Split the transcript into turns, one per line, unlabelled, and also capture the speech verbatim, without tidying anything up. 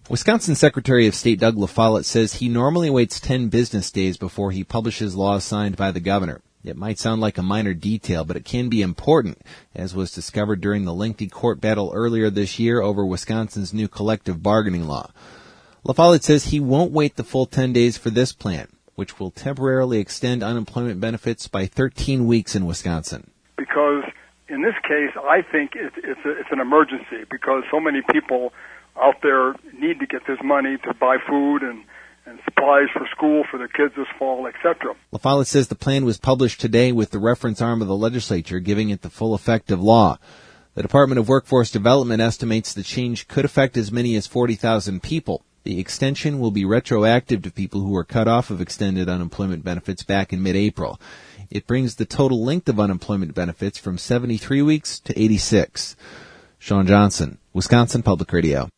Wisconsin Secretary of State Doug LaFollette says he normally waits ten business days before he publishes laws signed by the governor. It might sound like a minor detail, but it can be important, as was discovered during the lengthy court battle earlier this year over Wisconsin's new collective bargaining law. LaFollette says he won't wait the full ten days for this plan, which will temporarily extend unemployment benefits by thirteen weeks in Wisconsin.
Because in this case, I think it's, it's, a, it's an emergency because so many people out there need to get this money to buy food and, and supplies for school for their kids this fall, et cetera.
LaFollette says the plan was published today with the reference arm of the legislature giving it the full effect of law. The Department of Workforce Development estimates the change could affect as many as forty thousand people. The extension will be retroactive to people who were cut off of extended unemployment benefits back in mid-April. It brings the total length of unemployment benefits from seventy-three weeks to eighty-six. Sean Johnson, Wisconsin Public Radio.